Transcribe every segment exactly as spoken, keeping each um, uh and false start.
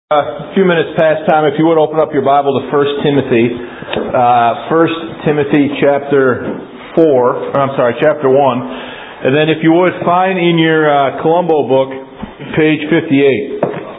A few minutes past time, if you would open up your Bible to First Timothy, uh, First Timothy chapter four, or I'm sorry, chapter one, and then if you would find in your uh, Columbo book, page fifty-eight.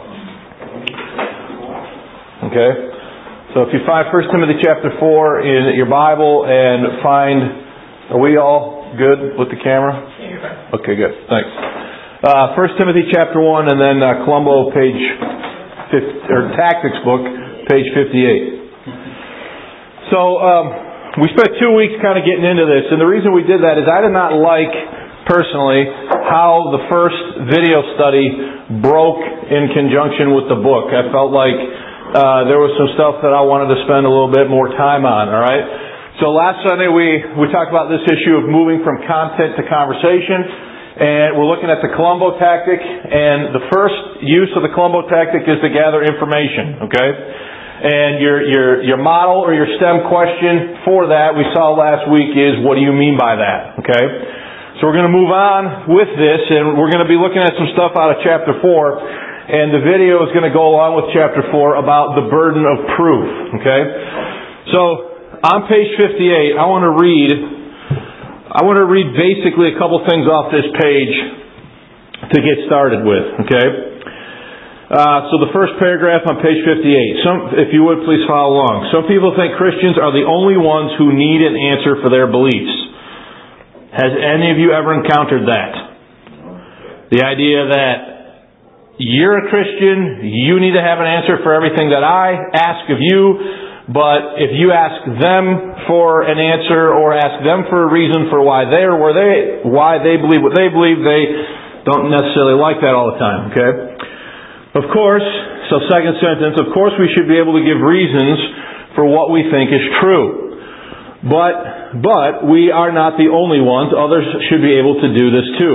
Okay, so if you find First Timothy chapter four in your Bible and find, are we all good with the camera? Okay, good, thanks. Uh, First Timothy chapter one, and then uh, Columbo page. Or Tactics book, page fifty-eight. So um, we spent two weeks kind of getting into this, and the reason we did that is I did not like, personally, how the first video study broke in conjunction with the book. I felt like uh, there was some stuff that I wanted to spend a little bit more time on, all right? So last Sunday we, we talked about this issue of moving from content to conversation. And we're looking at the Columbo tactic, and the first use of the Columbo tactic is to gather information, okay? And your your your model or your STEM question for that, we saw last week, is what do you mean by that, okay? So we're going to move on with this, and we're going to be looking at some stuff out of chapter four, and the video is going to go along with chapter four about the burden of proof, okay? So on page fifty-eight, I want to read... I want to read basically a couple things off this page to get started with, okay? Uh, so the first paragraph on page fifty-eight. Some, if you would, please follow along. Some people think Christians are the only ones who need an answer for their beliefs. Has any of you ever encountered that? The idea that you're a Christian, you need to have an answer for everything that I ask of you. But if you ask them for an answer or ask them for a reason for why they are where they, why they believe what they believe, they don't necessarily like that all the time, okay? Of course, so second sentence, of course we should be able to give reasons for what we think is true. But, but we are not the only ones. Others should be able to do this too.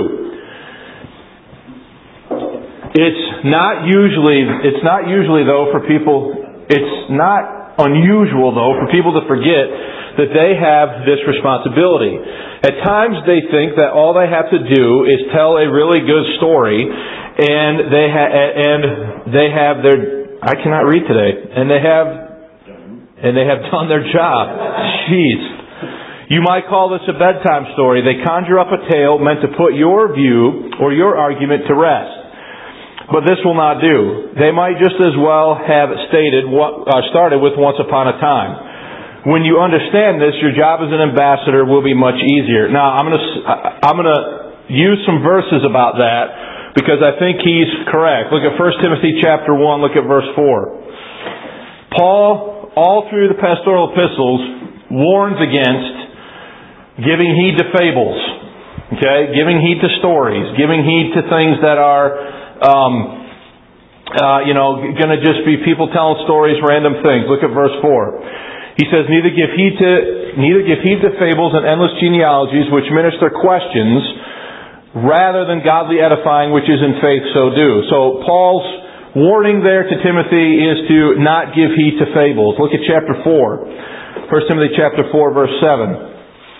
It's not usually, it's not usually though for people, it's not unusual, though, for people to forget that they have this responsibility. At times, they think that all they have to do is tell a really good story, and they ha- and they have their. I cannot read today, and they have and they have done their job. Jeez. You might call this a bedtime story. They conjure up a tale meant to put your view or your argument to rest. But this will not do. They might just as well have stated what uh, started with once upon a time. When you understand this, your job as an ambassador will be much easier. Now, I'm going to I'm going to use some verses about that because I think he's correct. Look at First Timothy chapter one. Look at verse four. Paul, all through the pastoral epistles, warns against giving heed to fables. Okay, giving heed to stories, giving heed to things that are. Um, uh, you know, going to just be people telling stories, random things. Look at verse four. He says, "Neither give heed to neither give heed to fables and endless genealogies, which minister questions, rather than godly edifying, which is in faith, so do." So Paul's warning there to Timothy is to not give heed to fables. Look at chapter four, First Timothy chapter four, verse seven.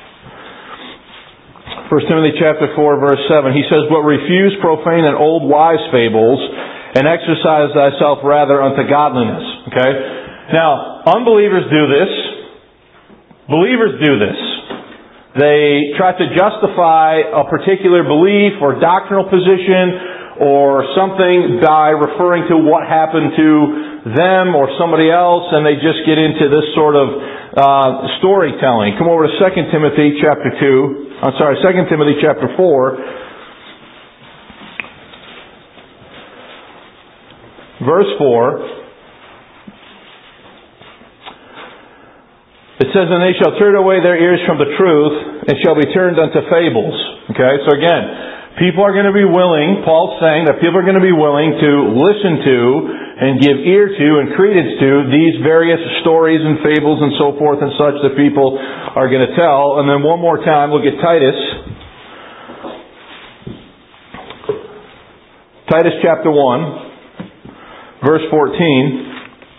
First Timothy chapter four, verse seven, he says, "But refuse profane and old wise fables, and exercise thyself rather unto godliness." Okay? Now, unbelievers do this. Believers do this. They try to justify a particular belief or doctrinal position or something by referring to what happened to them or somebody else, and they just get into this sort of uh, storytelling. Come over to Second Timothy chapter two. I'm sorry, Second Timothy chapter four, verse four. It says, "And they shall turn away their ears from the truth, and shall be turned unto fables." Okay, so again, people are going to be willing, Paul's saying that people are going to be willing to listen to and give ear to and credence to these various stories and fables and so forth and such that people are going to tell. And then one more time, look at Titus. Titus chapter one, verse fourteen.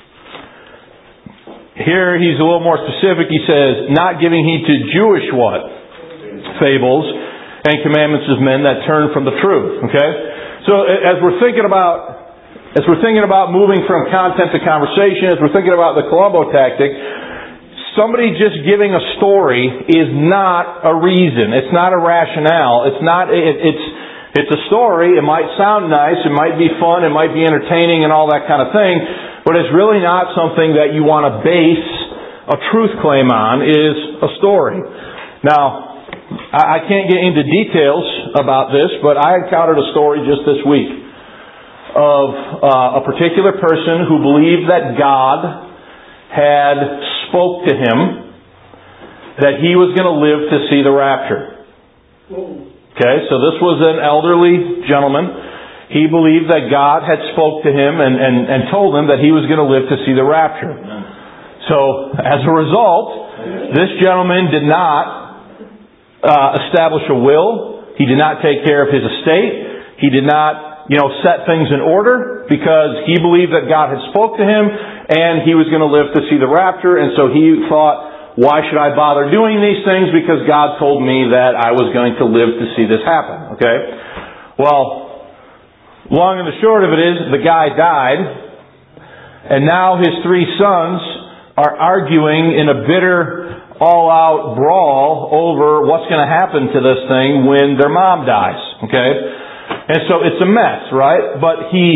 Here he's a little more specific. He says, "Not giving heed to Jewish what? Fables and commandments of men that turn from the truth." Okay? So as we're thinking about as we're thinking about moving from content to conversation, as we're thinking about the Columbo tactic, somebody just giving a story is not a reason. It's not a rationale. It's not, it, it's, it's a story. It might sound nice. It might be fun. It might be entertaining and all that kind of thing. But it's really not something that you want to base a truth claim on, is a story. Now, I can't get into details about this, but I encountered a story just this week of uh, a particular person who believed that God had spoke to him that he was going to live to see the rapture. Okay, so this was an elderly gentleman. He believed that God had spoke to him and, and, and told him that he was going to live to see the rapture. So, as a result, this gentleman did not Uh, establish a will. He did not take care of his estate. He did not, you know, set things in order because he believed that God had spoke to him and he was going to live to see the rapture. And so he thought, why should I bother doing these things? Because God told me that I was going to live to see this happen. Okay? Well, long and the short of it is, the guy died, and now his three sons are arguing in a bitter, all-out brawl over what's going to happen to this thing when their mom dies. Okay? And so it's a mess, right? But he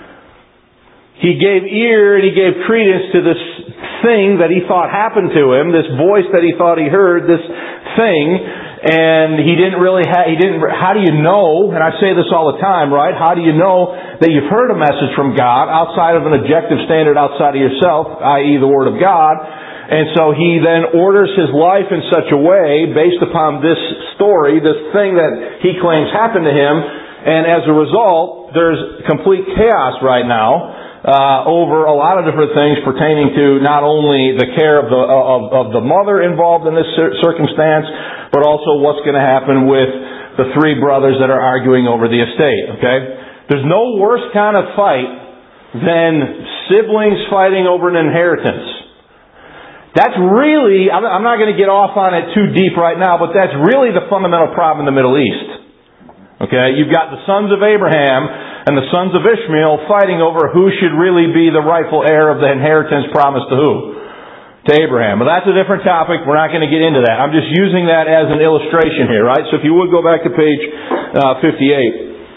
he gave ear and he gave credence to this thing that he thought happened to him, this voice that he thought he heard, this thing, and he didn't really have, he didn't, how do you know, and I say this all the time, right? How do you know that you've heard a message from God outside of an objective standard outside of yourself, that is the Word of God? And so he then orders his life in such a way, based upon this story, this thing that he claims happened to him, and as a result, there's complete chaos right now uh, over a lot of different things pertaining to not only the care of the of, of the mother involved in this circumstance, but also what's going to happen with the three brothers that are arguing over the estate. Okay, there's no worse kind of fight than siblings fighting over an inheritance. That's really, I'm not going to get off on it too deep right now, but that's really the fundamental problem in the Middle East. Okay, you've got the sons of Abraham and the sons of Ishmael fighting over who should really be the rightful heir of the inheritance promised to who? To Abraham. But that's a different topic. We're not going to get into that. I'm just using that as an illustration here, right? So if you would go back to page uh, fifty-eight.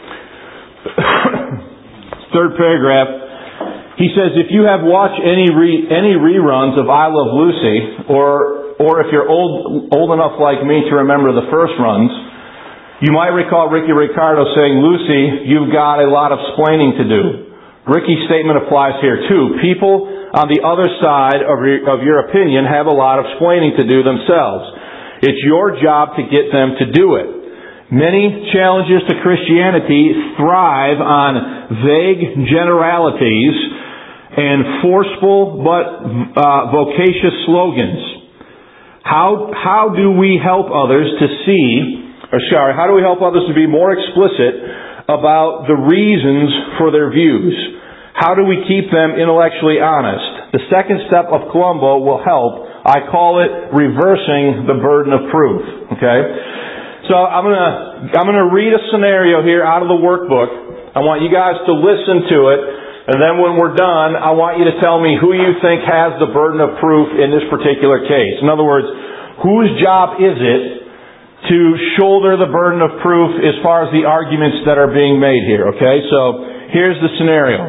Third paragraph. He says, if you have watched any re, any reruns of I Love Lucy, or or if you're old old enough like me to remember the first runs, you might recall Ricky Ricardo saying, Lucy, you've got a lot of splaining to do. Ricky's statement applies here too. People on the other side of your, of your opinion have a lot of splaining to do themselves. It's your job to get them to do it. Many challenges to Christianity thrive on vague generalities and forceful but uh, vocacious slogans. How how do we help others to see, or sorry, how do we help others to be more explicit about the reasons for their views? How do we keep them intellectually honest? The second step of Columbo will help. I call it reversing the burden of proof. Okay, so I'm gonna I'm gonna read a scenario here out of the workbook. I want you guys to listen to it. And then when we're done, I want you to tell me who you think has the burden of proof in this particular case. In other words, whose job is it to shoulder the burden of proof as far as the arguments that are being made here? Okay, so here's the scenario.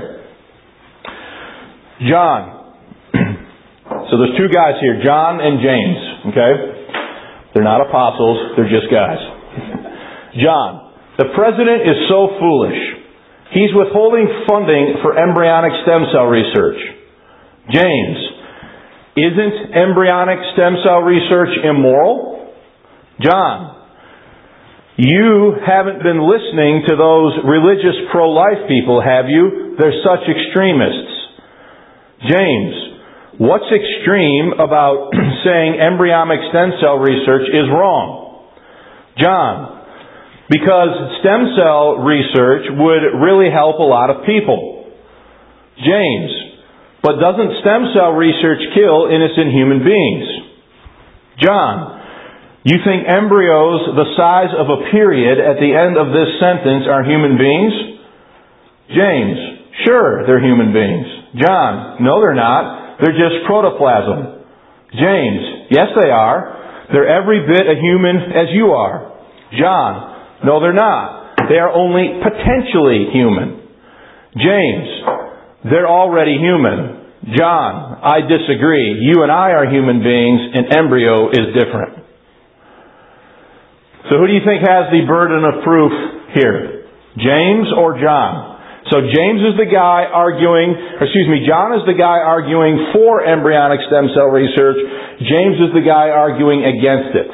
John. So there's two guys here, John and James. Okay? They're not apostles, they're just guys. John, the president is so foolish. He's withholding funding for embryonic stem cell research. James, isn't embryonic stem cell research immoral? John, you haven't been listening to those religious pro-life people, have you? They're such extremists. James, what's extreme about saying embryonic stem cell research is wrong? John, because stem cell research would really help a lot of people. James, but doesn't stem cell research kill innocent human beings? John, you think embryos the size of a period at the end of this sentence are human beings? James, Sure, they're human beings. John, no they're not. They're just protoplasm. James, yes they are. They're every bit a human as you are. John, no they're not. They are only potentially human. James, they're already human. John, I disagree. You and I are human beings. An embryo is different. So who do you think has the burden of proof here? James or John? So James is the guy arguing, or excuse me, John is the guy arguing for embryonic stem cell research. James is the guy arguing against it.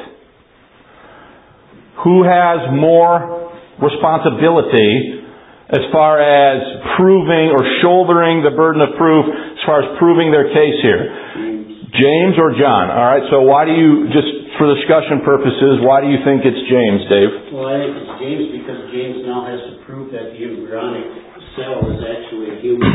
Who has more responsibility as far as proving or shouldering the burden of proof as far as proving their case here? James or John? All right, so why do you, just for discussion purposes, why do you think it's James, Dave? Well, I think it's James because James now has to prove that the embryonic cell is actually a human.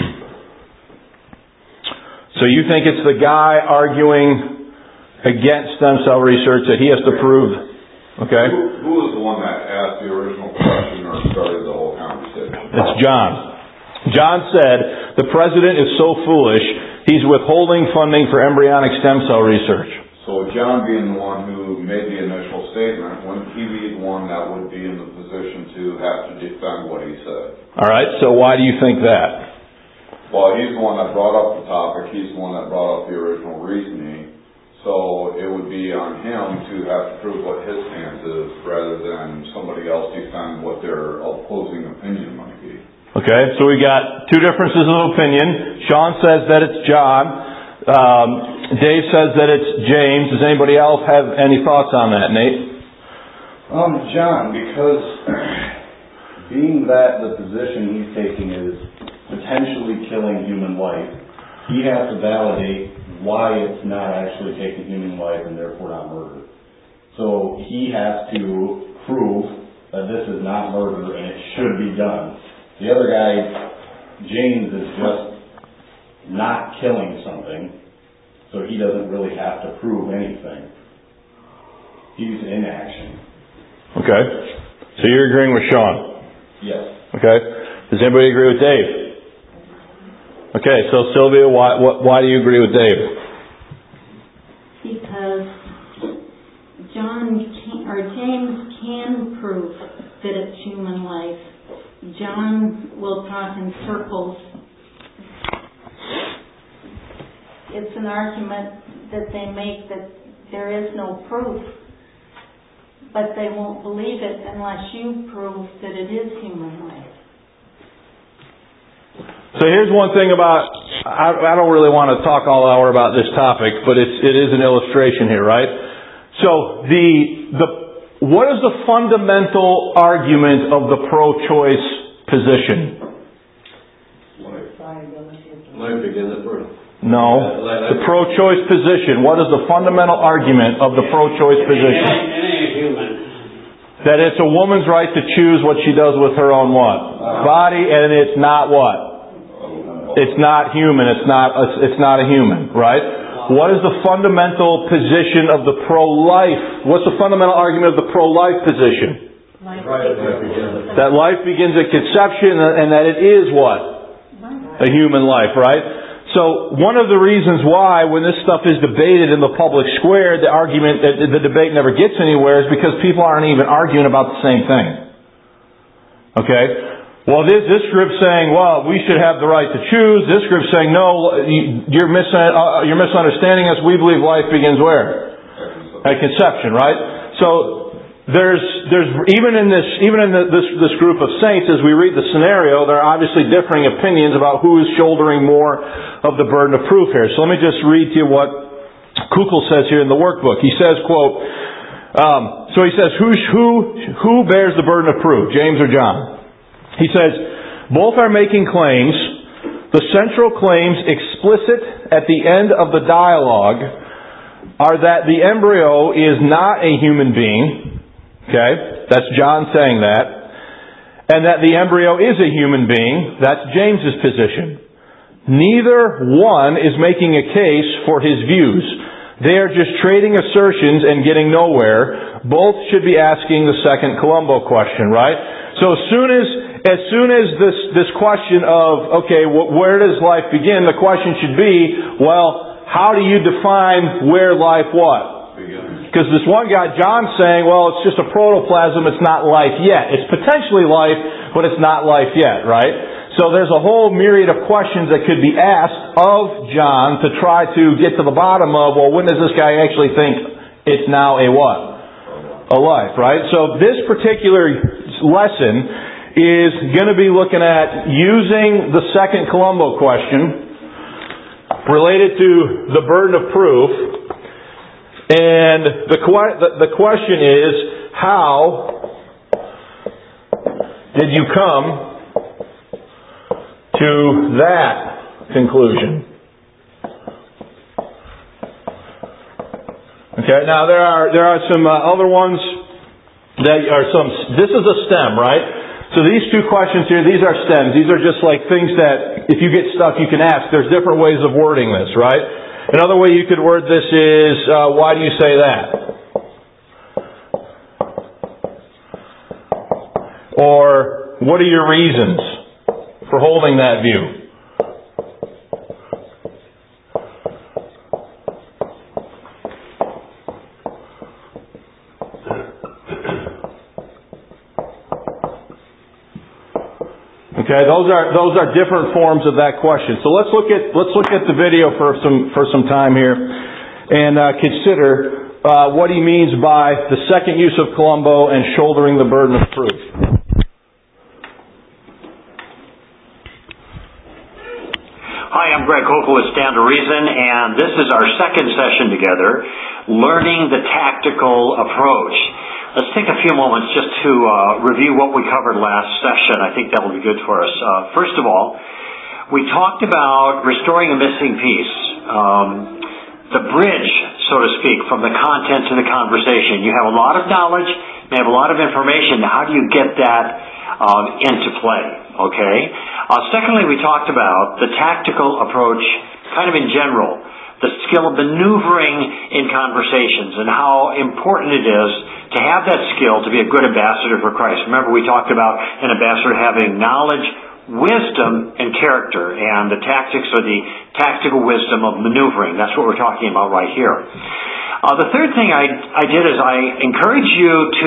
So you think it's the guy arguing against stem cell research that he has to prove? Okay. Who, who was the one that asked the original question or started the whole conversation? It's John. John said, the president is so foolish, he's withholding funding for embryonic stem cell research. So John being the one who made the initial statement, wouldn't he be the one that would be in the position to have to defend what he said? All right, so why do you think that? Well, he's the one that brought up the topic. He's the one that brought up the original reasoning. So it would be on him to have to prove what his stance is rather than somebody else defend what their opposing opinion might be. Okay, so we got two differences of opinion. Sean says that it's John. Um, Dave says that it's James. Does anybody else have any thoughts on that, Nate? Um, John, because being that the position he's taking is potentially killing human life, he has to validate why it's not actually taking human life and therefore not murder. So he has to prove that this is not murder and it should be done. The other guy, James, is just not killing something, so he doesn't really have to prove anything. He's in action. Okay. So you're agreeing with Sean? Yes. Okay. Does anybody agree with Dave? Okay, so Sylvia, why, why do you agree with Dave? Because John can, or James can prove that it's human life. John will talk in circles. It's an argument that they make that there is no proof, but they won't believe it unless you prove that it is human life. So here's one thing about, I, I don't really want to talk all hour about this topic, but it's, it is an illustration here, right? So the, the, what is the fundamental argument of the pro-choice position? Life. Life begins at birth. No. The pro-choice position. What is the fundamental argument of the pro-choice position? It ain't human. That it's a woman's right to choose what she does with her own what? Body, and it's not what? It's not human. It's not. It's not a human, right? What is the fundamental position of the pro-life? What's the fundamental argument of the pro-life position? Life. That life begins at conception, and that it is what? A human life, right? So one of the reasons why, when this stuff is debated in the public square, the argument, the debate never gets anywhere, is because people aren't even arguing about the same thing. Okay? Well, this, this group's saying, well, we should have the right to choose. This group's saying, no, you're, mis- uh, you're misunderstanding us. We believe life begins where? At conception, right? So there's, there's even in this, even in the, this, this group of saints, as we read the scenario, there are obviously differing opinions about who is shouldering more of the burden of proof here. So let me just read to you what Kukul says here in the workbook. He says, quote, um, so he says, who, who, who bears the burden of proof, James or John? He says, both are making claims. The central claims explicit at the end of the dialogue are that the embryo is not a human being. Okay? That's John saying that. And that the embryo is a human being. That's James's position. Neither one is making a case for his views. They are just trading assertions and getting nowhere. Both should be asking the second Columbo question, right? So as soon as as soon as this, this question of, okay, wh- where does life begin? The question should be, well, how do you define where life what? Because this one guy, John's saying, well, it's just a protoplasm, it's not life yet. It's potentially life, but it's not life yet, right? So there's a whole myriad of questions that could be asked of John to try to get to the bottom of, well, when does this guy actually think it's now a what? A life, right? So this particular lesson is going to be looking at using the second Columbo question related to the burden of proof. And the, the question is, how did you come to that conclusion? Okay, now there are there are some uh, other ones that are some. This is a stem, right? So these two questions here, these are stems. These are just like things that, if you get stuck, you can ask. There's different ways of wording this, right? Another way you could word this is, uh, why do you say that? Or, what are your reasons for holding that view? Okay, those are those are different forms of that question. So let's look at let's look at the video for some for some time here, and uh, consider uh, what he means by the second use of Columbo and shouldering the burden of proof. Hi, I'm Greg Kokel with Stand to Reason, and this is our second session together, learning the tactical approach. Let's take a few moments just to uh, review what we covered last session. I think that will be good for us. Uh, first of all, we talked about restoring a missing piece, um, the bridge, so to speak, from the content to the conversation. You have a lot of knowledge, you have a lot of information. How do you get that um, into play? Okay. Uh, secondly, we talked about the tactical approach, kind of in general, the skill of maneuvering in conversations and how important it is to have that skill to be a good ambassador for Christ. Remember, we talked about an ambassador having knowledge, wisdom, and character, and the tactics or the tactical wisdom of maneuvering. That's what we're talking about right here. Uh, the third thing I, I did is I encourage you to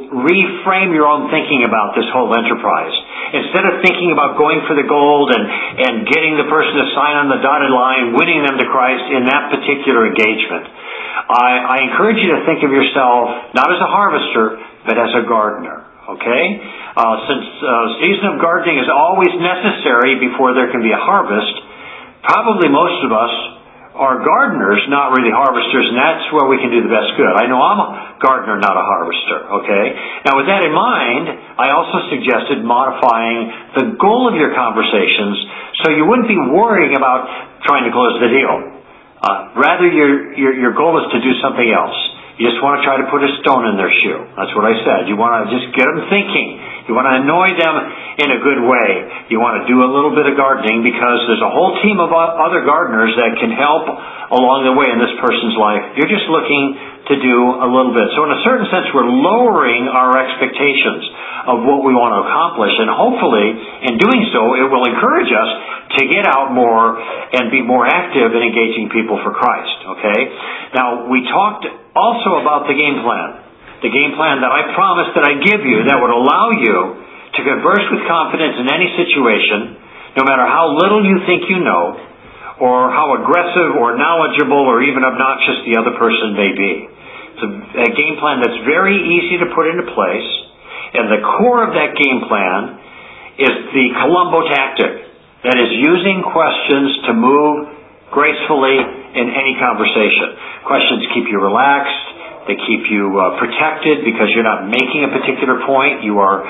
reframe your own thinking about this whole enterprise. Instead of thinking about going for the gold and, and getting the person to sign on the dotted line, winning them to Christ in that particular engagement, I, I encourage you to think of yourself not as a harvester, but as a gardener. Okay? Uh, since uh, season of gardening is always necessary before there can be a harvest, probably most of us are gardeners, not really harvesters, and that's where we can do the best good. I know I'm a gardener, not a harvester, okay? Now, with that in mind, I also suggested modifying the goal of your conversations so you wouldn't be worrying about trying to close the deal. Uh, rather, your, your, your goal is to do something else. You just want to try to put a stone in their shoe. That's what I said. You want to just get them thinking. You want to annoy them in a good way. You want to do a little bit of gardening because there's a whole team of other gardeners that can help along the way in this person's life. You're just looking to do a little bit. So in a certain sense, we're lowering our expectations of what we want to accomplish. And hopefully, in doing so, it will encourage us to get out more and be more active in engaging people for Christ. Okay? Now, we talked also about the game plan. The game plan that I promised that I give you that would allow you to converse with confidence in any situation, no matter how little you think you know, or how aggressive or knowledgeable or even obnoxious the other person may be. It's a, a game plan that's very easy to put into place, and the core of that game plan is the Columbo tactic, that is using questions to move gracefully in any conversation. Questions keep you relaxed. They keep you uh, protected because you're not making a particular point. You are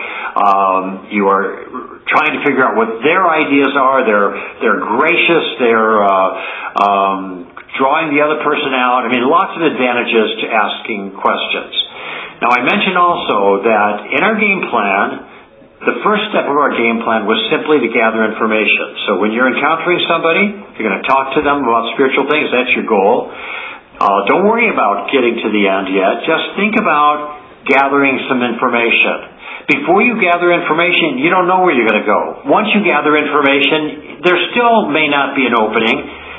um, you are trying to figure out what their ideas are. They're they're gracious. They're uh, um, drawing the other person out. I mean, lots of advantages to asking questions. Now, I mentioned also that in our game plan, the first step of our game plan was simply to gather information. So when you're encountering somebody, you're going to talk to them about spiritual things. That's your goal. Uh, don't worry about getting to the end yet. Just think about gathering some information. Before you gather information, you don't know where you're going to go. Once you gather information, there still may not be an opening,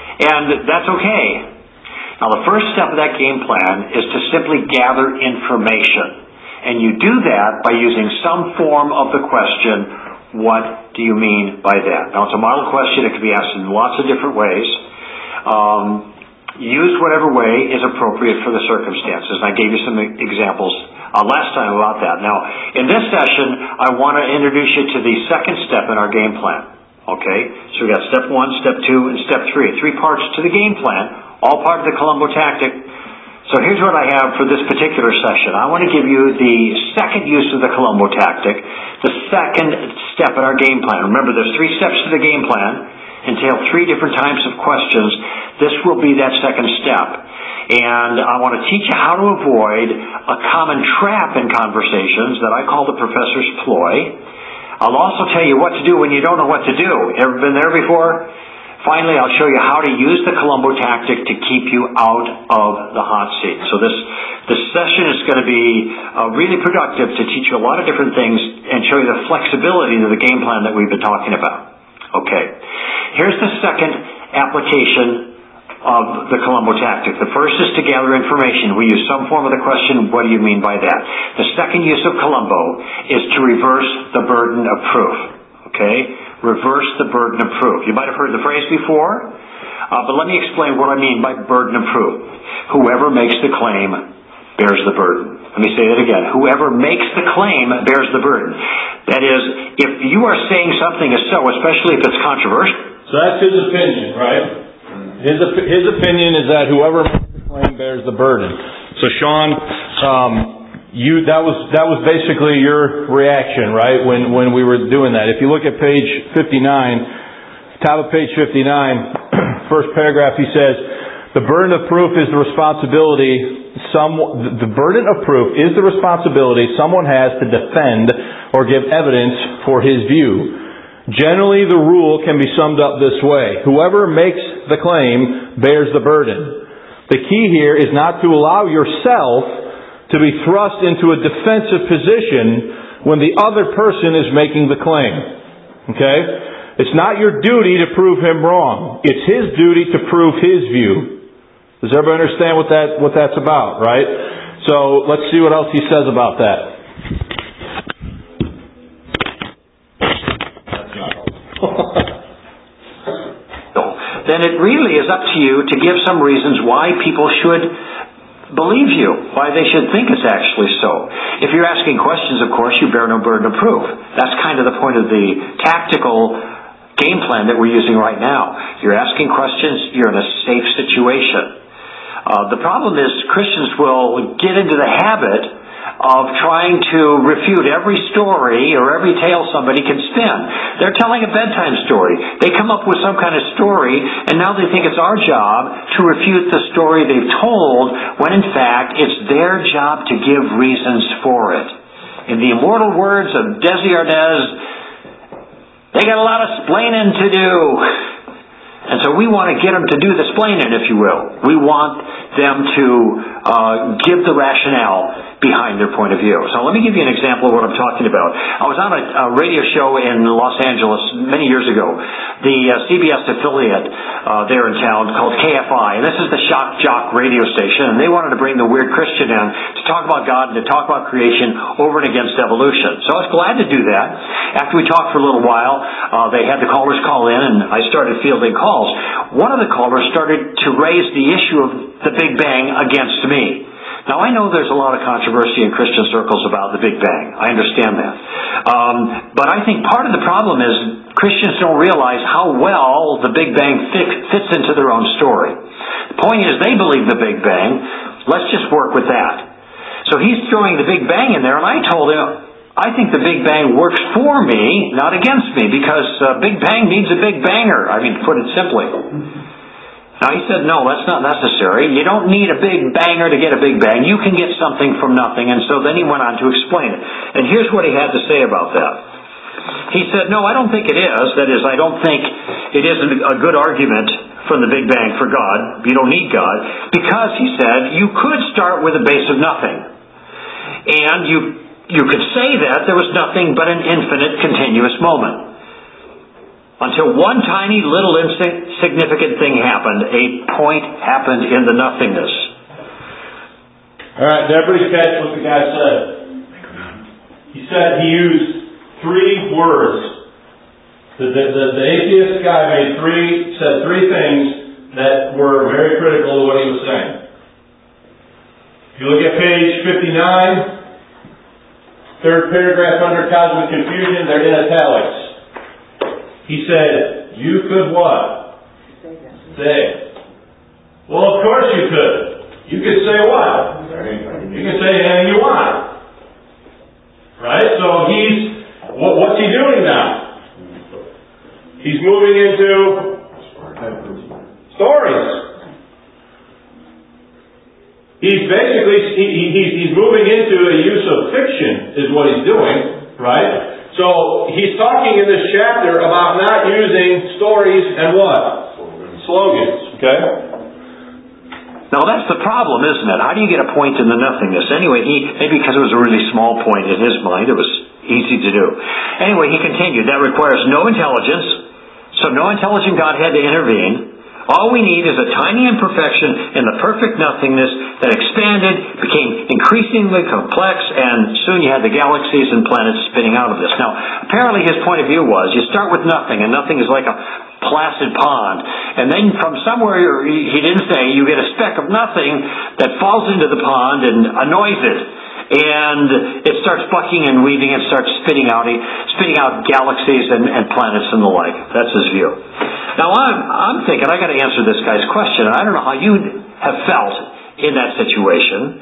and that's okay. Now, the first step of that game plan is to simply gather information. And you do that by using some form of the question, what do you mean by that? Now, it's a model question. It can be asked in lots of different ways. Um, use whatever way is appropriate for the circumstances. I gave you some examples uh, last time about that. Now, in this session, I want to introduce you to the second step in our game plan. Okay? So we got step one, step two, and step three. Three parts to the game plan, all part of the Columbo tactic. So here's what I have for this particular session. I want to give you the second use of the Columbo tactic, the second step in our game plan. Remember, there's three steps to the game plan, entail three different types of questions. This will be that second step. And I want to teach you how to avoid a common trap in conversations that I call the professor's ploy. I'll also tell you what to do when you don't know what to do. Ever been there before? Finally, I'll show you how to use the Columbo tactic to keep you out of the hot seat. So this this session is going to be uh, really productive to teach you a lot of different things and show you the flexibility of the game plan that we've been talking about. Okay. Here's the second application of the Columbo tactic. The first is to gather information. We use some form of the question, what do you mean by that? The second use of Columbo is to reverse the burden of proof. Okay? Reverse the burden of proof. You might have heard the phrase before, uh, but let me explain what I mean by burden of proof. Whoever makes the claim bears the burden. Let me say that again. Whoever makes the claim bears the burden. That is, if you are saying something is so, especially if it's controversial. So that's his opinion, right? His op- his opinion is that whoever makes the claim bears the burden. So Sean, um, you that was that was basically your reaction, right? When when we were doing that. If you look at page fifty-nine, top of page fifty-nine, first paragraph, he says, "The burden of proof is the responsibility some the burden of proof is the responsibility someone has to defend or give evidence for his view. Generally, the rule can be summed up this way: whoever makes the claim bears the burden. The key here is not to allow yourself to be thrust into a defensive position when the other person is making the claim. Okay? It's not your duty to prove him wrong. It's his duty to prove his view." Does everybody understand what that what that's about, right? So let's see what else he says about that. Then it really is up to you to give some reasons why people should believe you, why they should think it's actually so. If you're asking questions, of course, you bear no burden of proof. That's kind of the point of the tactical game plan that we're using right now. You're asking questions, you're in a safe situation. Uh, the problem is Christians will get into the habit of trying to refute every story or every tale somebody can spin. They're telling a bedtime story. They come up with some kind of story, and now they think it's our job to refute the story they've told, when in fact it's their job to give reasons for it. In the immortal words of Desi Arnaz, they got a lot of splaining to do. And so we want to get them to do the splaining, if you will. We want them to uh, give the rationale behind their point of view. So let me give you an example of what I'm talking about. I was on a, a radio show in Los Angeles many years ago. The uh, C B S affiliate uh, there in town called K F I. And this is the Shock Jock radio station. And they wanted to bring the weird Christian in to talk about God and to talk about creation over and against evolution. So I was glad to do that. After we talked for a little while, uh, they had the callers call in, and I started fielding calls. One of the callers started to raise the issue of the Big Bang against me. Now, I know there's a lot of controversy in Christian circles about the Big Bang. I understand that. Um, but I think part of the problem is Christians don't realize how well the Big Bang fit, fits into their own story. The point is, they believe the Big Bang. Let's just work with that. So he's throwing the Big Bang in there, and I told him, I think the Big Bang works for me, not against me, because uh, Big Bang needs a Big Banger. I mean, to put it simply. Now, he said, no, that's not necessary. You don't need a big banger to get a big bang. You can get something from nothing. And so then he went on to explain it. And here's what he had to say about that. He said, no, I don't think it is. That is, I don't think it is a good argument from the Big Bang for God. You don't need God. Because, he said, you could start with a base of nothing. And you, you could say that there was nothing but an infinite continuous moment. Until one tiny little insignificant thing happened. A point happened in the nothingness. All right, did everybody catch what the guy said? He said he used three words. The, the, the, the atheist guy made three, said three things that were very critical to what he was saying. If you look at page fifty-nine, third paragraph under cosmic confusion, they're in italics. He said, you could what? Say. Well, of course you could. You could say what? You can say anything you want. Right? So he's, what, what's he doing now? He's moving into stories. He's basically, he, he, he's moving into a use of fiction is what he's doing. Right? So, he's talking in this chapter about not using stories and what? Slogans. Okay? Now that's the problem, isn't it? How do you get a point in the nothingness? Anyway, he maybe because it was a really small point in his mind, it was easy to do. Anyway, he continued, that requires no intelligence, so no intelligent God had to intervene. All we need is a tiny imperfection in the perfect nothingness that expanded, became increasingly complex, and soon you had the galaxies and planets spinning out of this. Now, apparently his point of view was, you start with nothing, and nothing is like a placid pond. And then from somewhere, he didn't say, you get a speck of nothing that falls into the pond and annoys it. And it starts bucking and weaving and starts spitting out spitting out galaxies and, and planets and the like. That's his view. Now I'm, I'm thinking, I got to answer this guy's question, and I don't know how you'd have felt in that situation,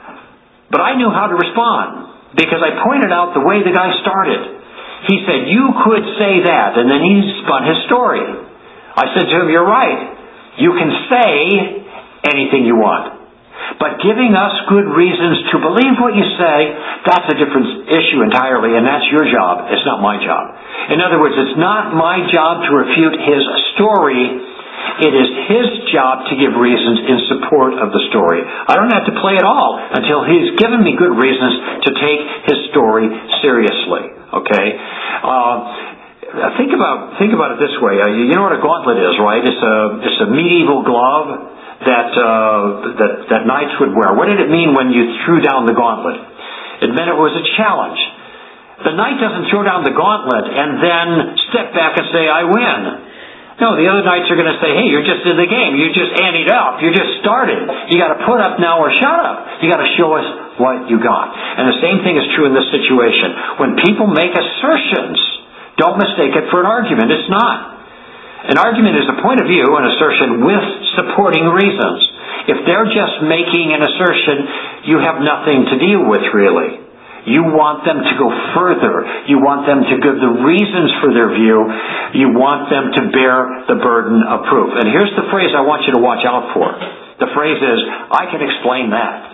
but I knew how to respond, because I pointed out the way the guy started. He said, you could say that, and then he spun his story. I said to him, you're right. You can say anything you want. But giving us good reasons to believe what you say, that's a different issue entirely, and that's your job. It's not my job. In other words, it's not my job to refute his story. It is his job to give reasons in support of the story. I don't have to play it all until he's given me good reasons to take his story seriously. Okay? Uh, think about think about it this way. Uh, you know what a gauntlet is, right? It's a it's a medieval glove that uh, that that knights would wear. What did it mean when you threw down the gauntlet? It meant it was a challenge. The knight doesn't throw down the gauntlet and then step back and say, I win. No, the other knights are going to say, hey, you're just in the game. You just anteed up. You just started. You got to put up now or shut up. You got to show us what you got. And the same thing is true in this situation. When people make assertions, don't mistake it for an argument. It's not. An argument is a point of view, an assertion with supporting reasons. If they're just making an assertion, you have nothing to deal with, really. You want them to go further. You want them to give the reasons for their view. You want them to bear the burden of proof. And here's the phrase I want you to watch out for. The phrase is, I can explain that.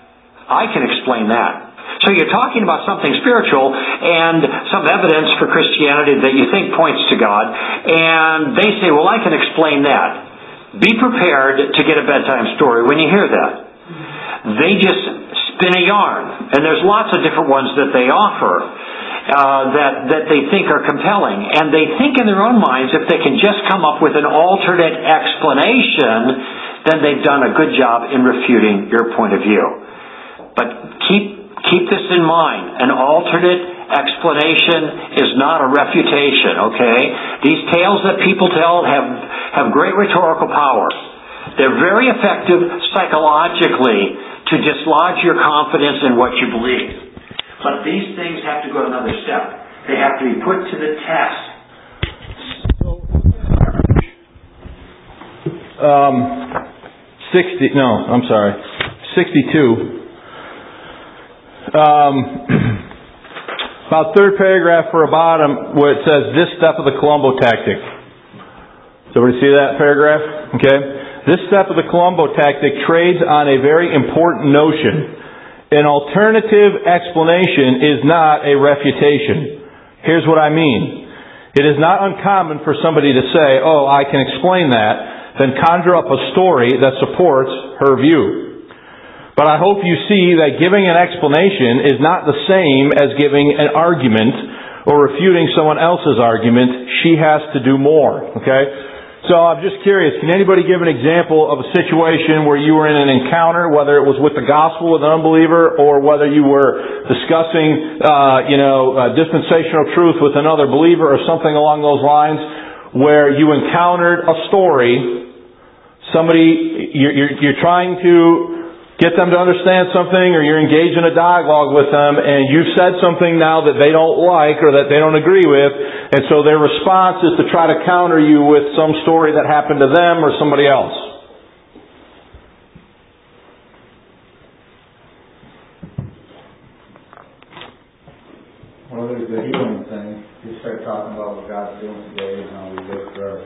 I can explain that. So you're talking about something spiritual and some evidence for Christianity that you think points to God, and they say, well, I can explain that. Be prepared to get a bedtime story when you hear that. They just spin a yarn, and there's lots of different ones that they offer uh, that, that they think are compelling, and they think in their own minds if they can just come up with an alternate explanation, then they've done a good job in refuting your point of view. But keep Keep this in mind. An alternate explanation is not a refutation, okay? These tales that people tell have, have great rhetorical power. They're very effective psychologically to dislodge your confidence in what you believe. But these things have to go another step. They have to be put to the test. Um, sixty, no, I'm sorry, sixty-two. Um, about third paragraph for a bottom where it says this step of the Columbo tactic. Does everybody see that paragraph? Okay. This step of the Columbo tactic trades on a very important notion. An alternative explanation is not a refutation. Here's what I mean. It is not uncommon for somebody to say, oh, I can explain that, then conjure up a story that supports her view. But I hope you see that giving an explanation is not the same as giving an argument or refuting someone else's argument. She has to do more. Okay? So I'm just curious, can anybody give an example of a situation where you were in an encounter, whether it was with the gospel with an unbeliever or whether you were discussing, uh, you know, uh, dispensational truth with another believer or something along those lines, where you encountered a story, somebody, you're, you're, you're trying to get them to understand something, or you're engaged in a dialogue with them, and you've said something now that they don't like or that they don't agree with, and so their response is to try to counter you with some story that happened to them or somebody else. Well, there's the healing thing. You start talking about what God's doing today and how we wait for our,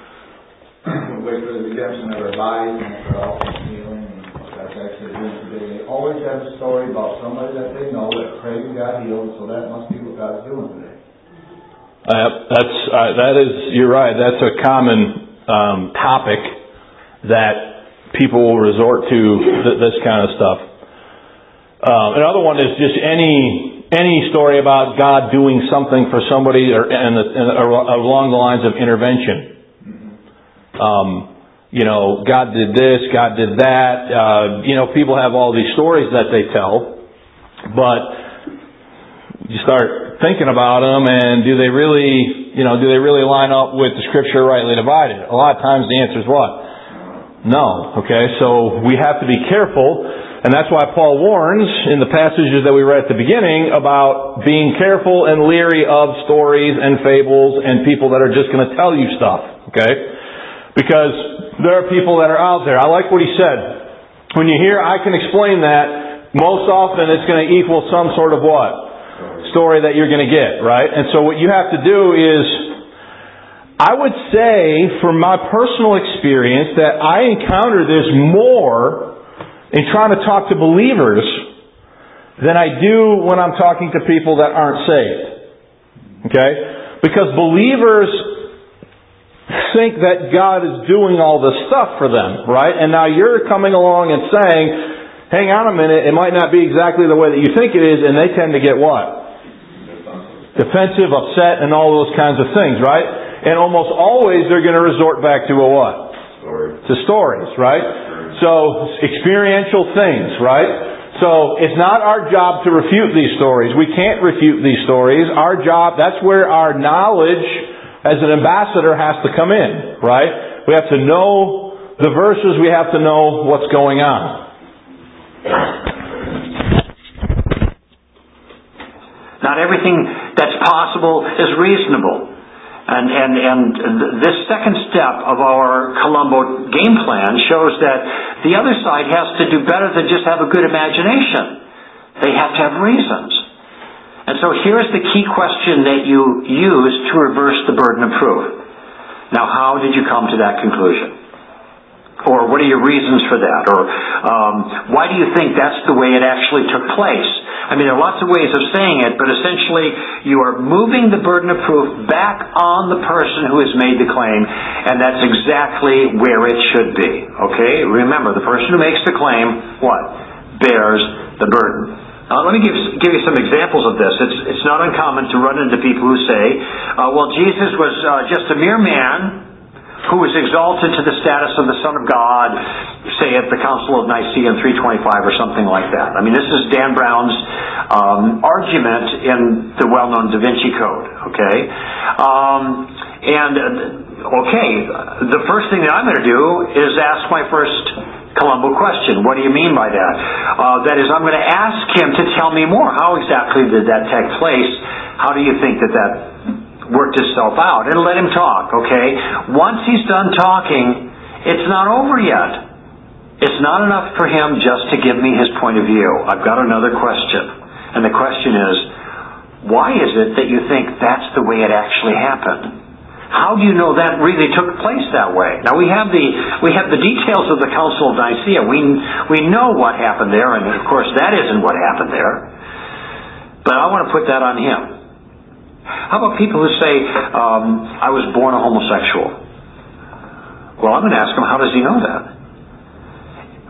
we wait for the redemption of our bodies and for all healing. That's actually doing today. They always have a story about somebody that they know that prayed and got healed, so that must be what God's doing today. Uh, that's uh, that is you're right. That's a common um, topic that people will resort to. Th- this kind of stuff. Um, another one is just any any story about God doing something for somebody, or and, and along the lines of intervention. Um, You know, God did this, God did that. Uh, you know, people have all these stories that they tell, but you start thinking about them, and do they really, you know, do they really line up with the Scripture rightly divided? A lot of times the answer is what? No. Okay, so we have to be careful, and that's why Paul warns in the passages that we read at the beginning about being careful and leery of stories and fables and people that are just going to tell you stuff. Okay, because there are people that are out there. I like what he said. When you hear, I can explain that, most often it's going to equal some sort of what? Story that you're going to get, right? And so what you have to do is, I would say, from my personal experience, that I encounter this more in trying to talk to believers than I do when I'm talking to people that aren't saved. Okay? Because believers think that God is doing all this stuff for them, right? And now you're coming along and saying, hang on a minute, it might not be exactly the way that you think it is, and they tend to get what? Defensive, upset, and all those kinds of things, right? And almost always they're going to resort back to a what? Story. To stories, right? So, experiential things, right? So, it's not our job to refute these stories. We can't refute these stories. Our job, that's where our knowledge as an ambassador has to come in, right? We have to know the verses, we have to know what's going on. Not everything that's possible is reasonable. And, and, and this second step of our Columbo game plan shows that the other side has to do better than just have a good imagination. They have to have reasons. And so here's the key question that you use to reverse the burden of proof. Now, how did you come to that conclusion? Or what are your reasons for that? Or um, why do you think that's the way it actually took place? I mean, there are lots of ways of saying it, but essentially you are moving the burden of proof back on the person who has made the claim, and that's exactly where it should be. Okay? Remember, the person who makes the claim, what? Bears the burden. Now, let me give, give you some examples of this. It's, it's not uncommon to run into people who say, uh, well, Jesus was uh, just a mere man who was exalted to the status of the Son of God, say at the Council of Nicaea in three twenty-five or something like that. I mean, this is Dan Brown's um, argument in the well-known Da Vinci Code, okay? Um, and, okay, the first thing that I'm going to do is ask my first Columbo question. What do you mean by that? Uh, that is, I'm going to ask him to tell me more. How exactly did that take place? How do you think that that worked itself out? And let him talk, okay? Once he's done talking, it's not over yet. It's not enough for him just to give me his point of view. I've got another question. And the question is, why is it that you think that's the way it actually happened? How do you know that really took place that way? Now we have the we have the details of the Council of Nicaea. We we know what happened there, and of course that isn't what happened there. But I want to put that on him. How about people who say, um, I was born a homosexual? Well, I'm going to ask him, how does he know that?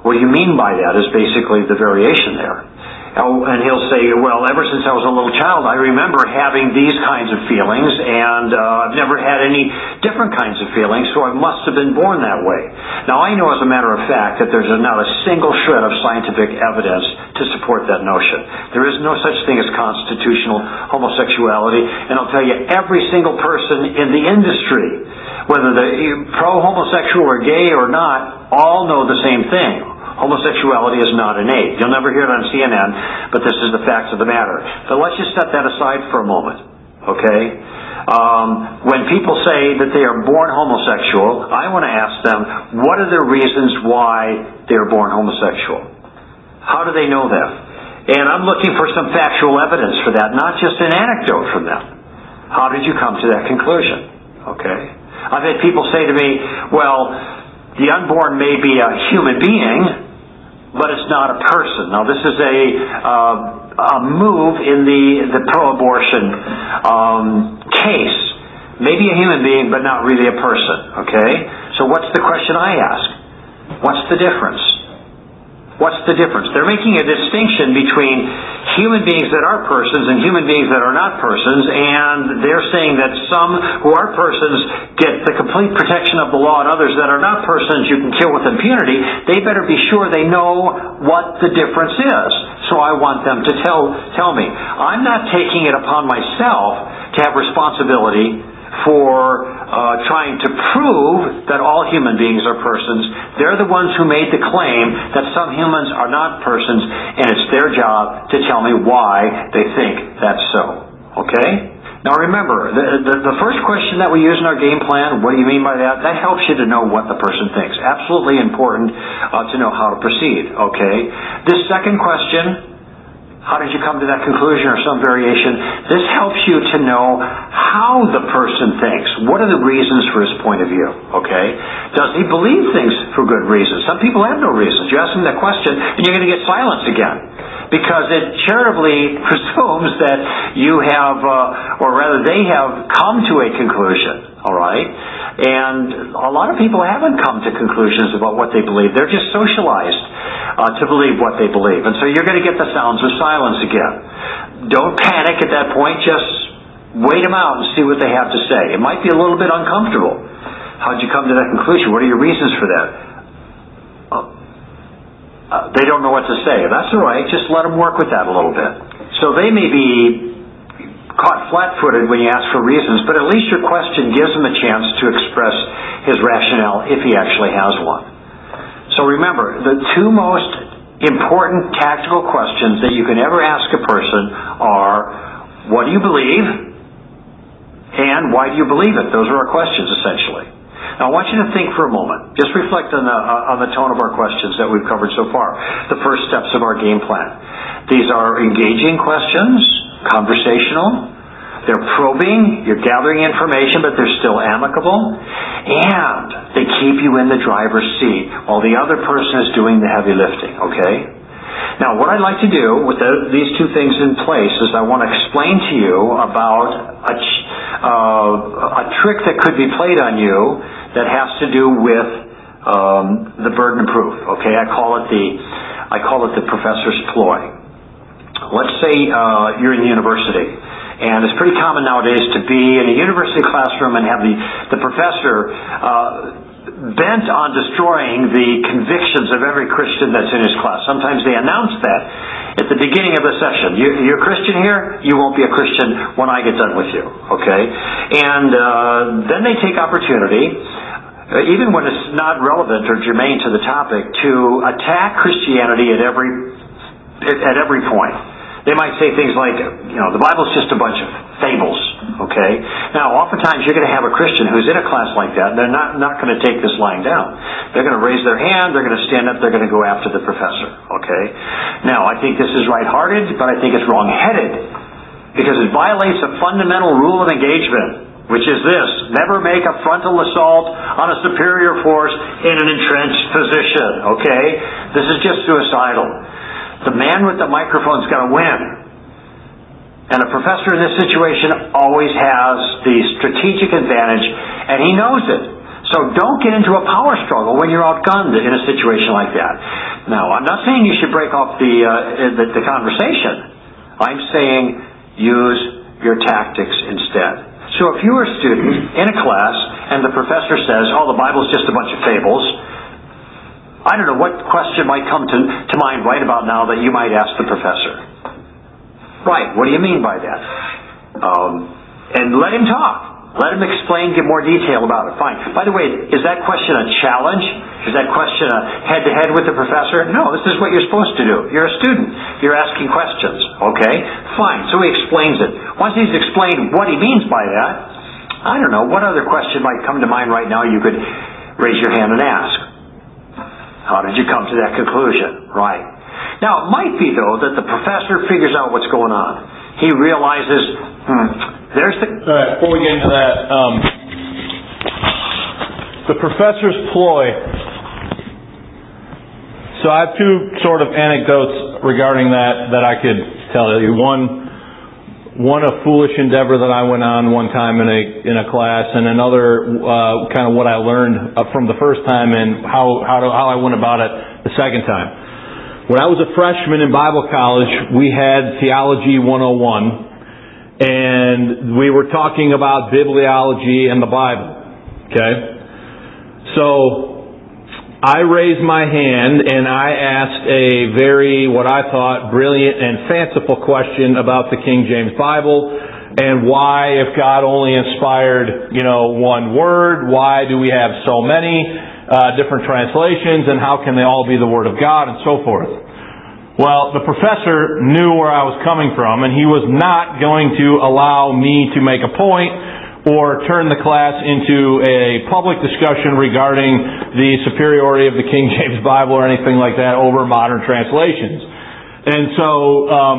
What do you mean by that is basically the variation there. Oh, and he'll say, well, ever since I was a little child, I remember having these kinds of feelings, and uh, I've never had any different kinds of feelings, so I must have been born that way. Now, I know as a matter of fact that there's not a single shred of scientific evidence to support that notion. There is no such thing as constitutional homosexuality, and I'll tell you, every single person in the industry, whether they're pro-homosexual or gay or not, all know the same thing. Homosexuality is not innate. You'll never hear it on C N N, but this is the facts of the matter. But let's just set that aside for a moment, okay? Um, when people say that they are born homosexual, I want to ask them, what are the reasons why they are born homosexual? How do they know that? And I'm looking for some factual evidence for that, not just an anecdote from them. How did you come to that conclusion? Okay? I've had people say to me, well, the unborn may be a human being, but it's not a person. Now, this is a uh, a move in the the pro-abortion um, case. Maybe a human being, but not really a person. Okay. So, what's the question I ask? What's the difference? What's the difference? They're making a distinction between human beings that are persons and human beings that are not persons, and they're saying that some who are persons get the complete protection of the law, and others that are not persons you can kill with impunity. They better be sure they know what the difference is. So I want them to tell tell me. I'm not taking it upon myself to have responsibility for uh, trying to prove that all human beings are persons. They're the ones who made the claim that some humans are not persons, and it's their job to tell me why they think that's so. Okay? Now remember, the, the, the first question that we use in our game plan, what do you mean by that? That helps you to know what the person thinks. Absolutely important uh, to know how to proceed. Okay? This second question, how did you come to that conclusion or some variation? This helps you to know how the person thinks. What are the reasons for his point of view? Okay? Does he believe things for good reasons? Some people have no reasons. You ask them that question and you're going to get silence again. Because it charitably presumes that you have, uh, or rather they have come to a conclusion. Alright? And a lot of people haven't come to conclusions about what they believe. They're just socialized uh, to believe what they believe. And so you're going to get the sounds of silence again. Don't panic at that point. Just wait them out and see what they have to say. It might be a little bit uncomfortable. How'd you come to that conclusion? What are your reasons for that? Uh, uh, they don't know what to say. That's all right. Just let them work with that a little bit. So they may be caught flat-footed when you ask for reasons, but at least your question gives him a chance to express his rationale if he actually has one. So remember, the two most important tactical questions that you can ever ask a person are, what do you believe? And why do you believe it? Those are our questions, essentially. Now I want you to think for a moment. Just reflect on the, uh, on the tone of our questions that we've covered so far. The first steps of our game plan. These are engaging questions, conversational. They're probing, you're gathering information, but they're still amicable. And they keep you in the driver's seat while the other person is doing the heavy lifting, okay? Now, what I'd like to do with the, these two things in place is I want to explain to you about a, uh, a trick that could be played on you that has to do with um, the burden of proof, okay? I call it the, I call it the professor's ploy. Let's say uh, you're in university. And it's pretty common nowadays to be in a university classroom and have the, the professor uh, bent on destroying the convictions of every Christian that's in his class. Sometimes they announce that at the beginning of the session. You, you're a Christian here, you won't be a Christian when I get done with you. Okay? And uh, then they take opportunity, uh, even when it's not relevant or germane to the topic, to attack Christianity at every at every point. They might say things like, you know, the Bible's just a bunch of fables, okay? Now, oftentimes you're going to have a Christian who's in a class like that, and they're not, not going to take this lying down. They're going to raise their hand, they're going to stand up, they're going to go after the professor, okay? Now, I think this is right-hearted, but I think it's wrong-headed, because it violates a fundamental rule of engagement, which is this: never make a frontal assault on a superior force in an entrenched position, okay? This is just suicidal. The man with the microphone's got to win. And a professor in this situation always has the strategic advantage, and he knows it. So don't get into a power struggle when you're outgunned in a situation like that. Now, I'm not saying you should break off the, uh, the, the conversation. I'm saying use your tactics instead. So if you were a student in a class and the professor says, oh, the Bible's just a bunch of fables, I don't know what question might come to, to mind right about now that you might ask the professor. Right, what do you mean by that? Um, and let him talk. Let him explain, give more detail about it. Fine. By the way, is that question a challenge? Is that question a head-to-head with the professor? No, this is what you're supposed to do. You're a student. You're asking questions. Okay? Fine. So he explains it. Once he's explained what he means by that, I don't know, what other question might come to mind right now you could raise your hand and ask? How did you come to that conclusion? Right. Now, it might be, though, that the professor figures out what's going on. He realizes, hmm, there's the... All right, before we get into that, um, the professor's ploy. So I have two sort of anecdotes regarding that that I could tell you. One, one a foolish endeavor that I went on one time in a in a class, and another uh, kind of what I learned from the first time and how how, to, how I went about it the second time. When I was a freshman in Bible college, we had Theology one oh one. And we were talking about bibliology and the Bible. Okay? So, I raised my hand and I asked a very, what I thought, brilliant and fanciful question about the King James Bible and why, if God only inspired, you know, one word, why do we have so many uh, different translations and how can they all be the Word of God and so forth. Well, the professor knew where I was coming from, and he was not going to allow me to make a point or turn the class into a public discussion regarding the superiority of the King James Bible or anything like that over modern translations. And so um,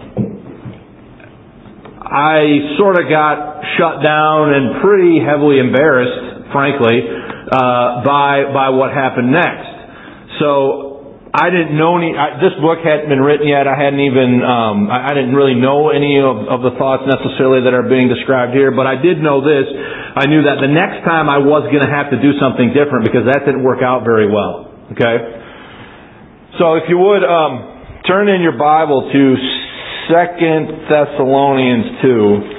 I sort of got shut down and pretty heavily embarrassed, frankly, uh, by by what happened next. So I didn't know any, I, this book hadn't been written yet. I hadn't even, um, I, I didn't really know any of, of the thoughts necessarily that are being described here, but I did know this. I knew that the next time I was going to have to do something different because that didn't work out very well. Okay? So if you would, um, turn in your Bible to Second Thessalonians two.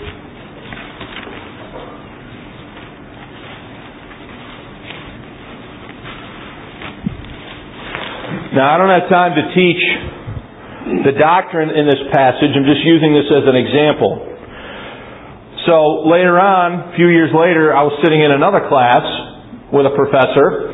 Now, I don't have time to teach the doctrine in this passage. I'm just using this as an example. So, later on, a few years later, I was sitting in another class with a professor,